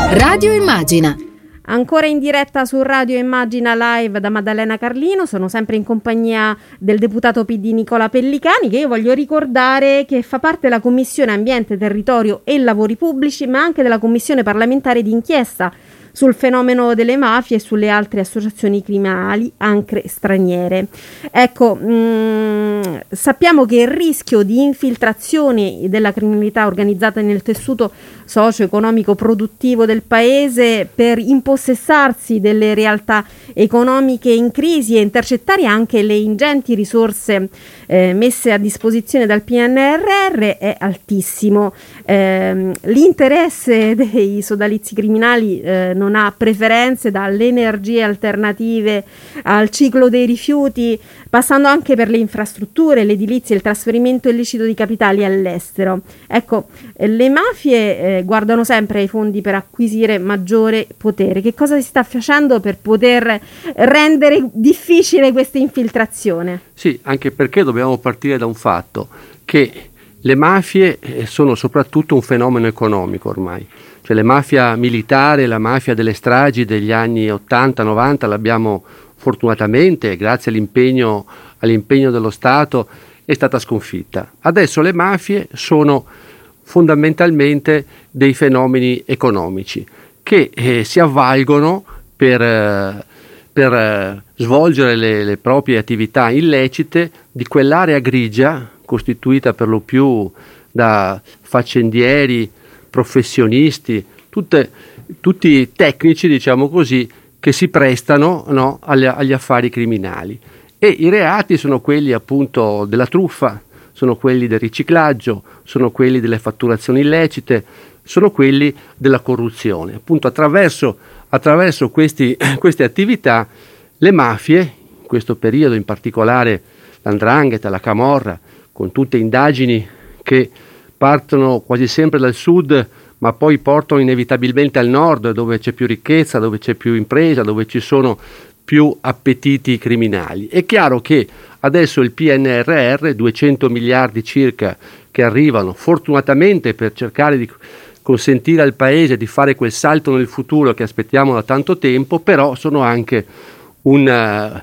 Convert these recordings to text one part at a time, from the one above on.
Radio Immagina. Ancora in diretta su Radio Immagina Live da Maddalena Carlino, sono sempre in compagnia del deputato PD Nicola Pellicani, che io voglio ricordare che fa parte della Commissione Ambiente, Territorio e Lavori Pubblici, ma anche della Commissione parlamentare d'inchiesta sul fenomeno delle mafie e sulle altre associazioni criminali, anche straniere. Ecco, sappiamo che il rischio di infiltrazione della criminalità organizzata nel tessuto socio-economico produttivo del paese per impossessarsi delle realtà economiche in crisi e intercettare anche le ingenti risorse messe a disposizione dal PNRR è altissimo. L'interesse dei sodalizi criminali non ha preferenze, dalle energie alternative al ciclo dei rifiuti, passando anche per le infrastrutture, l'edilizia, il trasferimento illecito di capitali all'estero. Ecco, le mafie guardano sempre ai fondi per acquisire maggiore potere. Che cosa si sta facendo per poter rendere difficile questa infiltrazione? Sì, anche perché dobbiamo partire da un fatto, che le mafie sono soprattutto un fenomeno economico ormai. Cioè la mafia militare, la mafia delle stragi degli anni 80-90 l'abbiamo fortunatamente, grazie all'impegno dello Stato, è stata sconfitta. Adesso le mafie sono fondamentalmente dei fenomeni economici che si avvalgono per svolgere le proprie attività illecite di quell'area grigia costituita per lo più da faccendieri, professionisti, tutti tecnici, diciamo così, che si prestano, no, agli affari criminali. E i reati sono quelli appunto della truffa, sono quelli del riciclaggio, sono quelli delle fatturazioni illecite, sono quelli della corruzione. Appunto attraverso queste attività le mafie, in questo periodo in particolare l''ndrangheta, la camorra, con tutte indagini che partono quasi sempre dal sud ma poi portano inevitabilmente al nord, dove c'è più ricchezza, dove c'è più impresa, dove ci sono più appetiti criminali. È chiaro che adesso il PNRR, 200 miliardi circa che arrivano fortunatamente per cercare di consentire al Paese di fare quel salto nel futuro che aspettiamo da tanto tempo, però sono anche un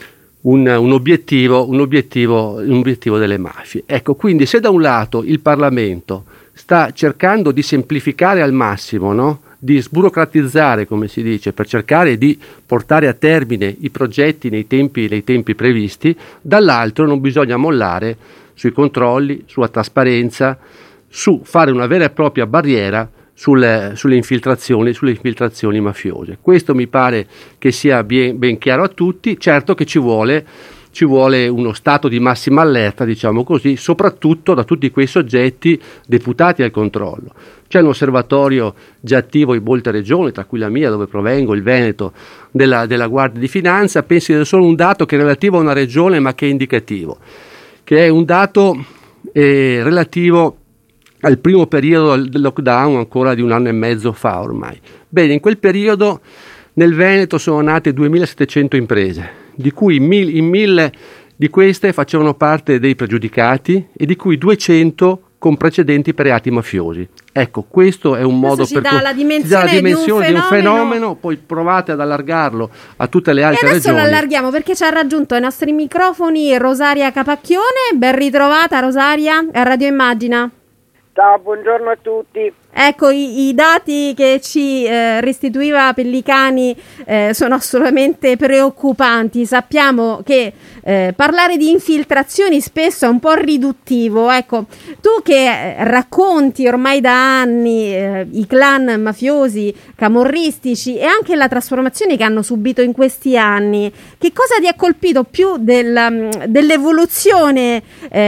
obiettivo delle mafie. Ecco, quindi se da un lato il Parlamento sta cercando di semplificare al massimo, no? Di sburocratizzare, come si dice, per cercare di portare a termine i progetti nei tempi previsti, dall'altro non bisogna mollare sui controlli, sulla trasparenza, su fare una vera e propria barriera sulle infiltrazioni mafiose. Questo mi pare che sia ben chiaro a tutti. Certo che ci vuole uno stato di massima allerta, diciamo così, soprattutto da tutti quei soggetti deputati al controllo. C'è un osservatorio già attivo in molte regioni, tra cui la mia, dove provengo, il Veneto, della Guardia di Finanza. Pensi che è solo un dato che è relativo a una regione, ma che è indicativo, che è un dato relativo al primo periodo del lockdown, ancora di 1 anno e mezzo fa ormai. Bene, in quel periodo nel Veneto sono nate 2.700 imprese, di cui in 1.000 di queste facevano parte dei pregiudicati e di cui 200 con precedenti per reati mafiosi. Ecco, questo è un modo per dà la dimensione di un fenomeno, poi provate ad allargarlo a tutte le altre regioni. E adesso lo allarghiamo perché ci ha raggiunto ai nostri microfoni Rosaria Capacchione. Ben ritrovata Rosaria a Radio Immagina. Ciao, buongiorno a tutti. Ecco, i dati che ci restituiva Pellicani sono assolutamente preoccupanti. Sappiamo che parlare di infiltrazioni spesso è un po' riduttivo. Ecco, tu che racconti ormai da anni i clan mafiosi, camorristici e anche la trasformazione che hanno subito in questi anni, che cosa ti ha colpito più dell'evoluzione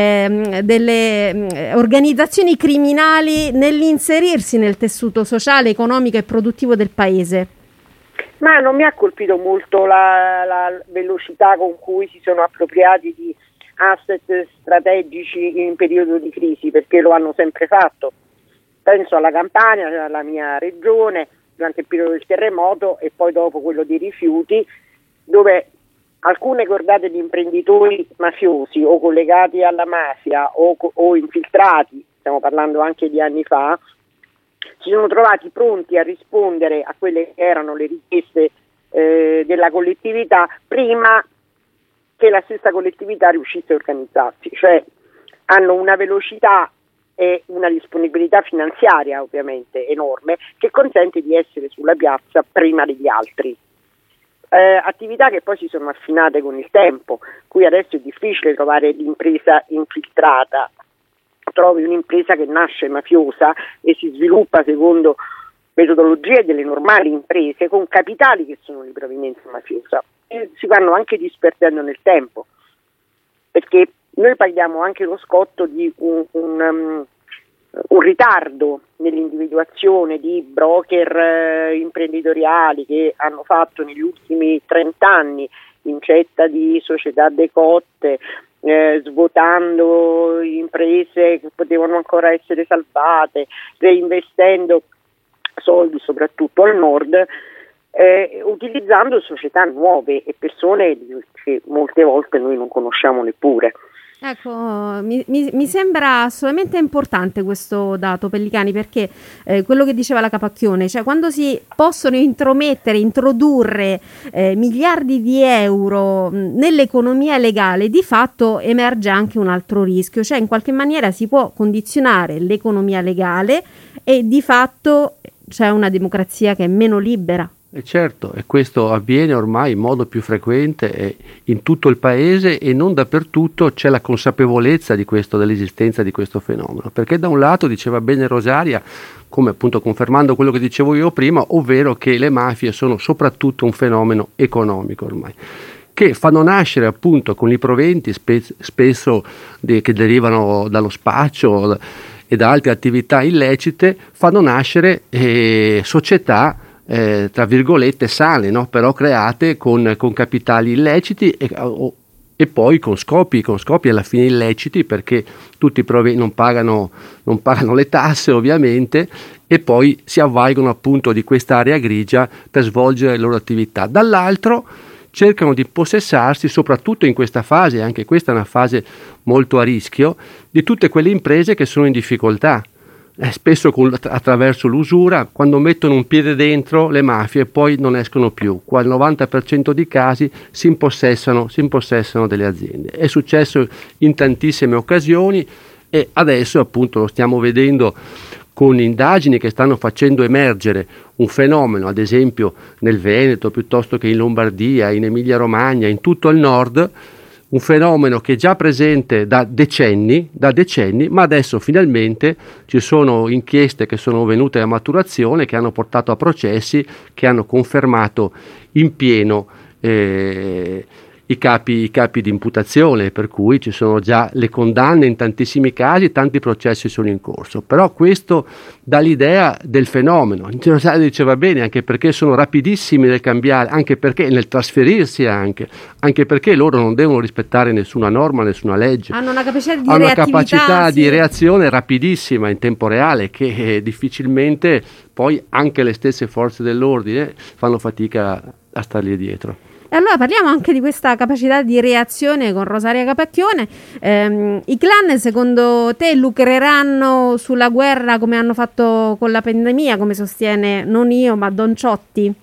delle organizzazioni criminali nell'inserirsi nel tessuto sociale, economico e produttivo del paese? Ma non mi ha colpito molto la velocità con cui si sono appropriati di asset strategici in periodo di crisi, perché lo hanno sempre fatto. Penso alla Campania, alla mia regione, durante il periodo del terremoto e poi dopo quello dei rifiuti, dove alcune cordate di imprenditori mafiosi o collegati alla mafia o infiltrati, stiamo parlando anche di anni fa, si sono trovati pronti a rispondere a quelle che erano le richieste della collettività prima che la stessa collettività riuscisse a organizzarsi, cioè hanno una velocità e una disponibilità finanziaria ovviamente enorme che consente di essere sulla piazza prima degli altri. Attività che poi si sono affinate con il tempo, qui adesso è difficile trovare l'impresa infiltrata, trovi un'impresa che nasce mafiosa e si sviluppa secondo metodologie delle normali imprese con capitali che sono di provenienza mafiosa e si vanno anche disperdendo nel tempo, perché noi paghiamo anche lo scotto di un ritardo nell'individuazione di broker imprenditoriali che hanno fatto negli ultimi 30 anni incetta di società decotte, svuotando imprese che potevano ancora essere salvate, reinvestendo soldi soprattutto al nord, utilizzando società nuove e persone che molte volte noi non conosciamo neppure. Ecco, mi sembra assolutamente importante questo dato, Pellicani, perché quello che diceva la Capacchione, cioè quando si possono introdurre miliardi di euro nell'economia legale, di fatto emerge anche un altro rischio, cioè in qualche maniera si può condizionare l'economia legale e di fatto c'è una democrazia che è meno libera. E certo, e questo avviene ormai in modo più frequente in tutto il paese e non dappertutto c'è la consapevolezza di questo, dell'esistenza di questo fenomeno, perché da un lato diceva bene Rosaria, come appunto confermando quello che dicevo io prima, ovvero che le mafie sono soprattutto un fenomeno economico ormai, che fanno nascere appunto con i proventi spesso che derivano dallo spaccio e da altre attività illecite, fanno nascere società tra virgolette sane, no? Però create con capitali illeciti e poi con scopi alla fine illeciti, perché tutti non pagano le tasse ovviamente e poi si avvalgono appunto di quest'area grigia per svolgere le loro attività. Dall'altro cercano di possessarsi, soprattutto in questa fase, anche questa è una fase molto a rischio, di tutte quelle imprese che sono in difficoltà. Spesso attraverso l'usura, quando mettono un piede dentro le mafie poi non escono più, qua il 90% di casi si impossessano delle aziende. È successo in tantissime occasioni e adesso appunto lo stiamo vedendo con indagini che stanno facendo emergere un fenomeno, ad esempio nel Veneto piuttosto che in Lombardia, in Emilia Romagna, in tutto il nord, un fenomeno che è già presente da decenni, ma adesso finalmente ci sono inchieste che sono venute a maturazione, che hanno portato a processi, che hanno confermato in pieno i capi di imputazione, per cui ci sono già le condanne in tantissimi casi, tanti processi sono in corso. Però questo dà l'idea del fenomeno. Diceva bene, anche perché sono rapidissimi nel cambiare, anche perché nel trasferirsi, anche perché loro non devono rispettare nessuna norma, nessuna legge. Hanno una capacità di reazione rapidissima in tempo reale che difficilmente poi anche le stesse forze dell'ordine fanno fatica a stargli dietro. E allora parliamo anche di questa capacità di reazione con Rosaria Capacchione. I clan secondo te lucreranno sulla guerra come hanno fatto con la pandemia, come sostiene non io ma Don Ciotti?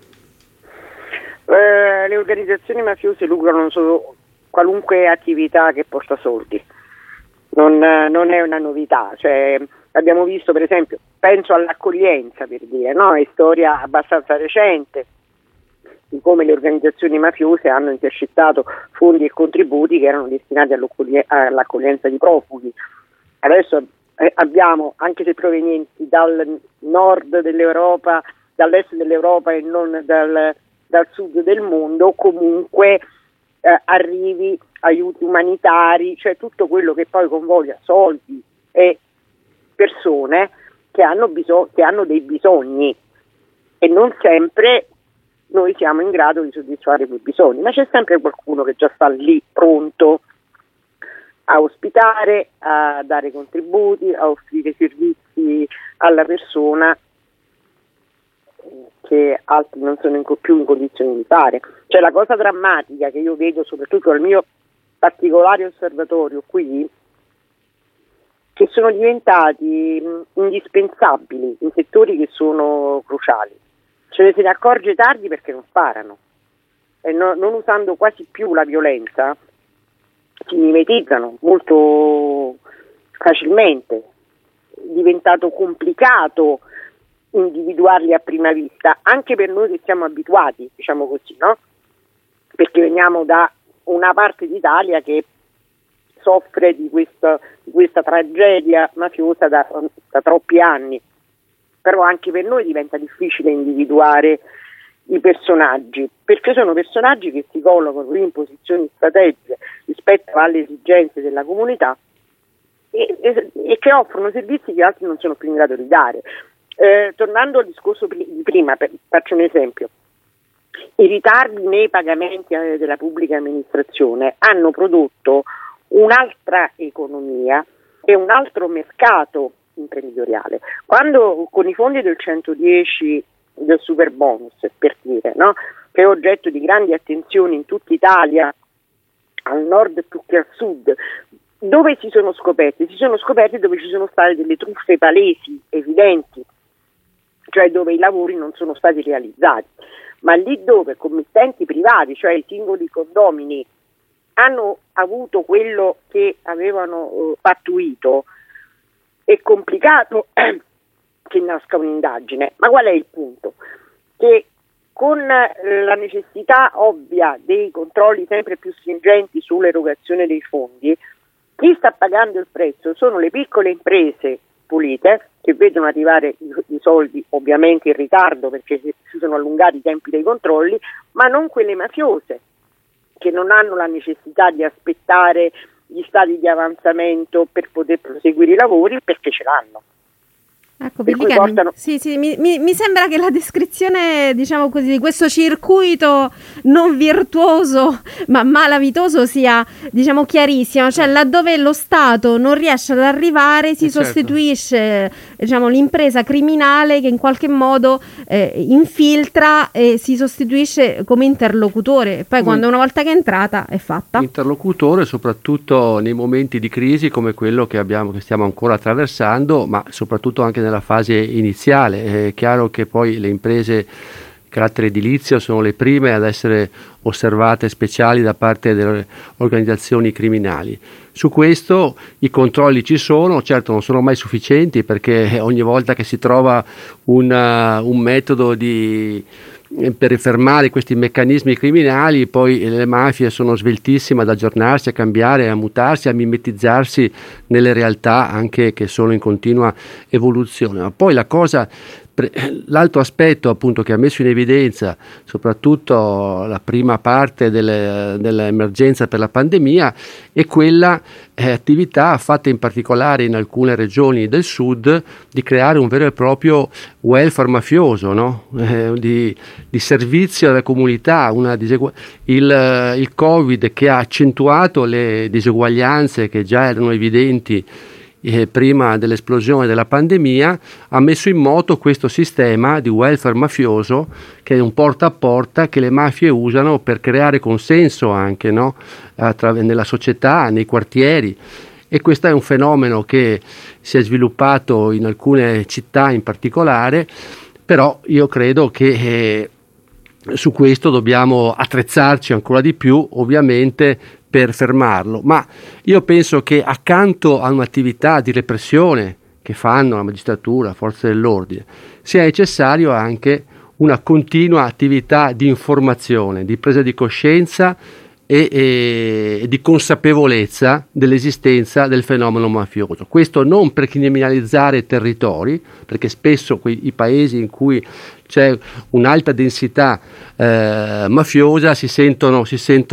Le organizzazioni mafiose lucrano su qualunque attività che porta soldi, non è una novità, cioè abbiamo visto per esempio, penso all'accoglienza per dire, no? È storia abbastanza recente di come le organizzazioni mafiose hanno intercettato fondi e contributi che erano destinati all'accoglienza di profughi. Adesso abbiamo, anche se provenienti dal nord dell'Europa, dall'est dell'Europa e non dal sud del mondo, comunque arrivi, aiuti umanitari, cioè tutto quello che poi convoglia soldi e persone che hanno dei bisogni e non sempre noi siamo in grado di soddisfare quei bisogni, ma c'è sempre qualcuno che già sta lì pronto a ospitare, a dare contributi, a offrire servizi alla persona che altri non sono più in condizioni di fare. Cioè la cosa drammatica che io vedo soprattutto nel mio particolare osservatorio qui, che sono diventati indispensabili in settori che sono cruciali. Se ne accorge tardi perché non sparano, e non usando quasi più la violenza si mimetizzano molto facilmente. È diventato complicato individuarli a prima vista, anche per noi che siamo abituati, diciamo così, no? Perché veniamo da una parte d'Italia che soffre di questa tragedia mafiosa da troppi anni, però anche per noi diventa difficile individuare i personaggi, perché sono personaggi che si collocano in posizioni strategiche rispetto alle esigenze della comunità e che offrono servizi che altri non sono più in grado di dare. Tornando al discorso di prima, faccio un esempio. I ritardi nei pagamenti della pubblica amministrazione hanno prodotto un'altra economia e un altro mercato imprenditoriale. Quando con i fondi del 110 del super bonus, per dire, no? Che è oggetto di grandi attenzioni in tutta Italia, al nord più che al sud, dove si sono scoperti? Si sono scoperti dove ci sono state delle truffe palesi, evidenti, cioè dove i lavori non sono stati realizzati, ma lì dove committenti privati, cioè i singoli condomini, hanno avuto quello che avevano pattuito, è complicato che nasca un'indagine. Ma qual è il punto? Che con la necessità ovvia dei controlli sempre più stringenti sull'erogazione dei fondi, chi sta pagando il prezzo sono le piccole imprese pulite, che vedono arrivare i soldi ovviamente in ritardo perché si sono allungati i tempi dei controlli, ma non quelle mafiose, che non hanno la necessità di aspettare gli stati di avanzamento per poter proseguire i lavori, perché ce l'hanno. Ecco, mi sembra che la descrizione, diciamo così, di questo circuito non virtuoso ma malavitoso sia, diciamo, chiarissima. Cioè, laddove lo Stato non riesce ad arrivare, si sostituisce, diciamo, l'impresa criminale che in qualche modo infiltra e si sostituisce come interlocutore. Poi quando una volta che è entrata è fatta. Interlocutore soprattutto nei momenti di crisi come quello che stiamo ancora attraversando, ma soprattutto anche nella fase iniziale. È chiaro che poi le imprese di carattere edilizio sono le prime ad essere osservate speciali da parte delle organizzazioni criminali. Su questo i controlli ci sono, certo non sono mai sufficienti, perché ogni volta che si trova un metodo per fermare questi meccanismi criminali, poi le mafie sono sveltissime ad aggiornarsi, a cambiare, a mutarsi, a mimetizzarsi nelle realtà anche che sono in continua evoluzione. Ma poi l'altro aspetto appunto che ha messo in evidenza soprattutto la prima parte dell'emergenza per la pandemia è quella attività fatta in particolare in alcune regioni del sud di creare un vero e proprio welfare mafioso, no? Di servizio alla comunità, il Covid che ha accentuato le diseguaglianze che già erano evidenti prima dell'esplosione della pandemia, ha messo in moto questo sistema di welfare mafioso che è un porta a porta che le mafie usano per creare consenso anche, no? Nella società, nei quartieri, e questo è un fenomeno che si è sviluppato in alcune città in particolare, però io credo che su questo dobbiamo attrezzarci ancora di più, ovviamente, per fermarlo. Ma io penso che accanto a un'attività di repressione che fanno la magistratura, le forze dell'ordine, sia necessario anche una continua attività di informazione, di presa di coscienza e di consapevolezza dell'esistenza del fenomeno mafioso. Questo non per criminalizzare territori, perché spesso i paesi in cui c'è un'alta densità mafiosa si sentono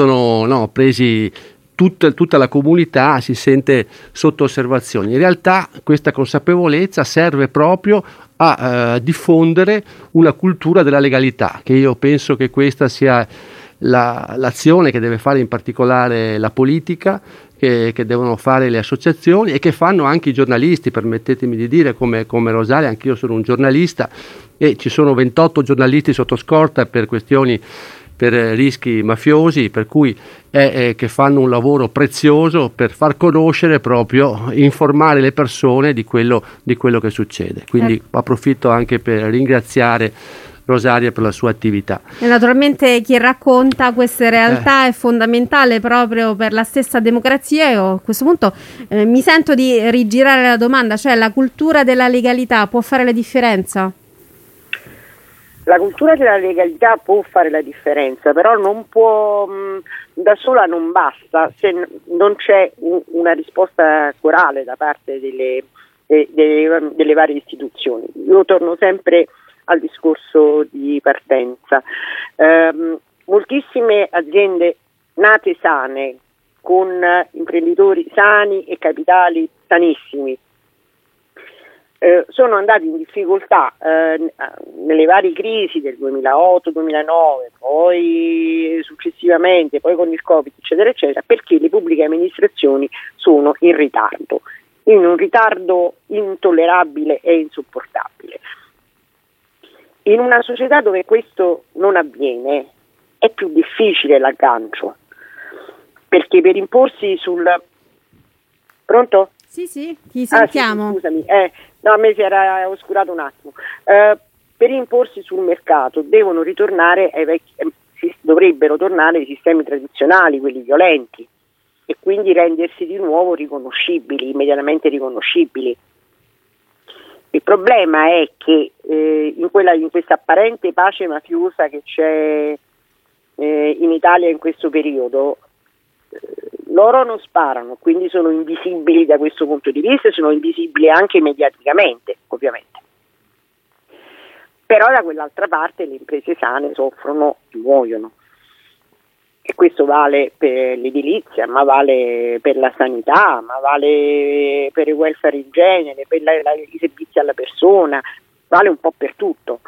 presi, tutta la comunità si sente sotto osservazione. In realtà questa consapevolezza serve proprio a diffondere una cultura della legalità, che io penso che questa sia l'azione che deve fare in particolare la politica, che devono fare le associazioni e che fanno anche i giornalisti. Permettetemi di dire, come Rosaria, anch'io sono un giornalista e ci sono 28 giornalisti sotto scorta per questioni per rischi mafiosi, per cui che fanno un lavoro prezioso per far conoscere proprio, informare le persone di quello che succede. Quindi approfitto anche per ringraziare Rosaria per la sua attività. E naturalmente chi racconta queste realtà è fondamentale proprio per la stessa democrazia. Io a questo punto mi sento di rigirare la domanda, cioè la cultura della legalità può fare la differenza? La cultura della legalità può fare la differenza, però non può, da sola non basta se non c'è una risposta corale da parte delle varie istituzioni. Io torno sempre al discorso di partenza. Moltissime aziende nate sane, con imprenditori sani e capitali sanissimi, sono andati in difficoltà nelle varie crisi del 2008-2009, poi successivamente, poi con il Covid, eccetera, eccetera, perché le pubbliche amministrazioni sono in ritardo, in un ritardo intollerabile e insopportabile. In una società dove questo non avviene è più difficile l'aggancio, perché per imporsi sul... Pronto? Sì, ti sentiamo. Sì, scusami, no, a me si era oscurato un attimo. Per imporsi sul mercato dovrebbero tornare ai sistemi tradizionali, quelli violenti, e quindi rendersi di nuovo riconoscibili, immediatamente riconoscibili. Il problema è che in questa apparente pace mafiosa che c'è in Italia in questo periodo, loro non sparano, quindi sono invisibili da questo punto di vista, sono invisibili anche mediaticamente, ovviamente. Però da quell'altra parte le imprese sane soffrono e muoiono. E questo vale per l'edilizia, ma vale per la sanità, ma vale per il welfare in genere, per i servizi alla persona, vale un po' per tutto.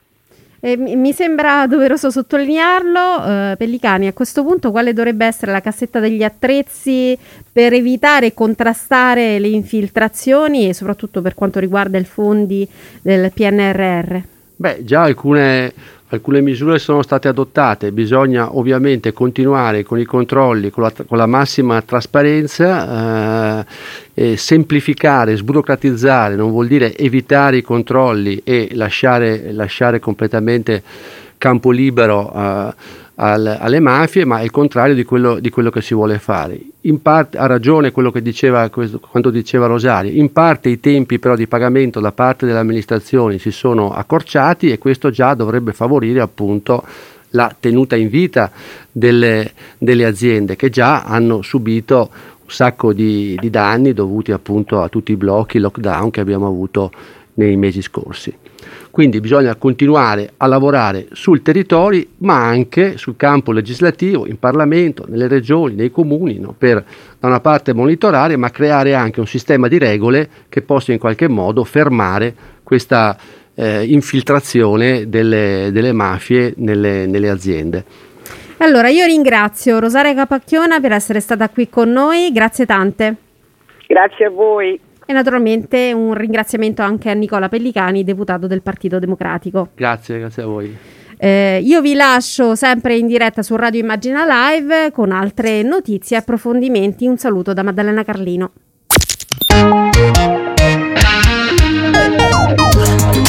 Mi sembra doveroso sottolinearlo. Pellicani, a questo punto quale dovrebbe essere la cassetta degli attrezzi per evitare e contrastare le infiltrazioni e soprattutto per quanto riguarda i fondi del PNRR? Già alcune misure sono state adottate, bisogna ovviamente continuare con i controlli, con la massima trasparenza, semplificare, sburocratizzare, non vuol dire evitare i controlli e lasciare completamente campo libero alle mafie, ma è il contrario di quello che si vuole fare. In parte ha ragione quando diceva Rosaria, in parte i tempi però di pagamento da parte delle amministrazioni si sono accorciati e questo già dovrebbe favorire appunto la tenuta in vita delle aziende che già hanno subito un sacco di danni dovuti appunto a tutti i blocchi, lockdown che abbiamo avuto nei mesi scorsi. Quindi bisogna continuare a lavorare sul territorio, ma anche sul campo legislativo, in Parlamento, nelle regioni, nei comuni, no? Per da una parte monitorare, ma creare anche un sistema di regole che possa in qualche modo fermare questa infiltrazione delle mafie nelle aziende. Allora, io ringrazio Rosaria Capacchiona per essere stata qui con noi, grazie tante. Grazie a voi. E naturalmente un ringraziamento anche a Nicola Pellicani, deputato del Partito Democratico. Grazie a voi. Io vi lascio sempre in diretta su Radio Immagina Live con altre notizie e approfondimenti. Un saluto da Maddalena Carlino.